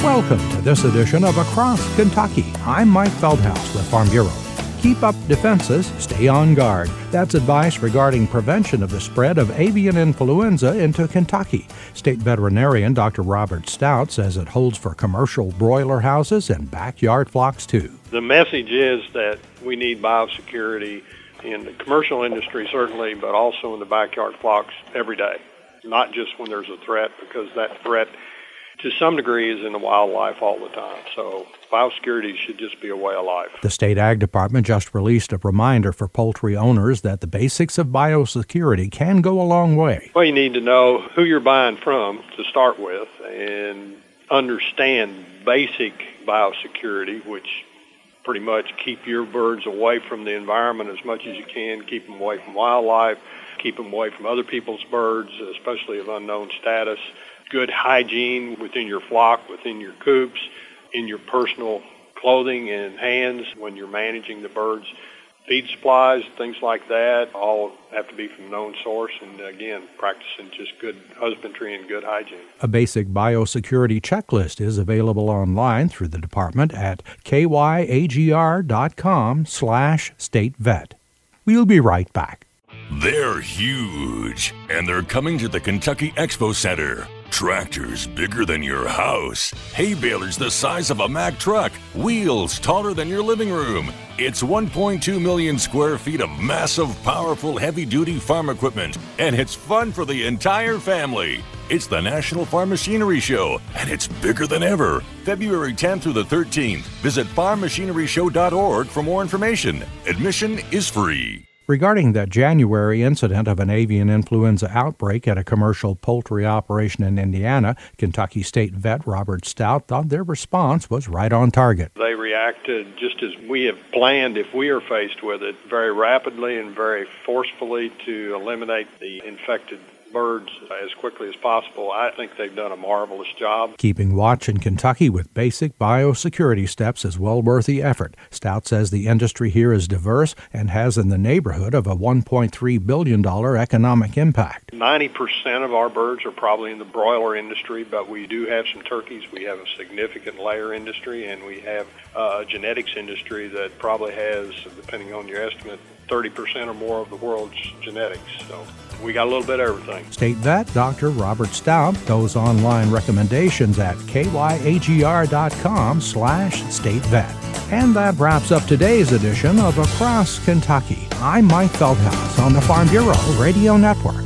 Welcome to this edition of Across Kentucky. I'm Mike Feldhaus with Farm Bureau. Keep up defenses, stay on guard. That's advice regarding prevention of the spread of avian influenza into Kentucky. State veterinarian Dr. Robert Stout says it holds for commercial broiler houses and backyard flocks too. The message is that we need biosecurity in the commercial industry certainly, but also in the backyard flocks every day, not just when there's a threat, because that threat to some degree is in the wildlife all the time. So biosecurity should just be a way of life. The State Ag Department just released a reminder for poultry owners that the basics of biosecurity can go a long way. Well, you need to know who you're buying from to start with and understand basic biosecurity, which pretty much keep your birds away from the environment as much as you can, keep them away from wildlife, keep them away from other people's birds, especially of unknown status. Good hygiene within your flock, within your coops, in your personal clothing and hands when you're managing the birds. Feed supplies, things like that, all have to be from a known source. And again, practicing just good husbandry and good hygiene. A basic biosecurity checklist is available online through the department at kyagr.com/statevet. We'll be right back. They're huge, and they're coming to the Kentucky Expo Center. Tractors bigger than your house, hay balers the size of a Mack truck, wheels taller than your living room. It's 1.2 million square feet of massive, powerful, heavy-duty farm equipment, and it's fun for the entire family. It's the National Farm Machinery Show, and it's bigger than ever. February 10th through the 13th. Visit farmmachineryshow.org for more information. Admission is free. Regarding that January incident of an avian influenza outbreak at a commercial poultry operation in Indiana, Kentucky State vet Robert Stout thought their response was right on target. They reacted just as we have planned if we are faced with it, very rapidly and very forcefully to eliminate the infected birds as quickly as possible. I think they've done a marvelous job. Keeping watch in Kentucky with basic biosecurity steps is well worth the effort. Stout says the industry here is diverse and has in the neighborhood of a $1.3 billion economic impact. 90% of our birds are probably in the broiler industry, but we do have some turkeys. We have a significant layer industry, and we have a genetics industry that probably has, depending on your estimate, 30% or more of the world's genetics. So we got a little bit of everything. State vet Dr. Robert Stout, those online recommendations at kyagr.com/statevet. And that wraps up today's edition of Across Kentucky. I'm Mike Feldhaus on the Farm Bureau Radio Network.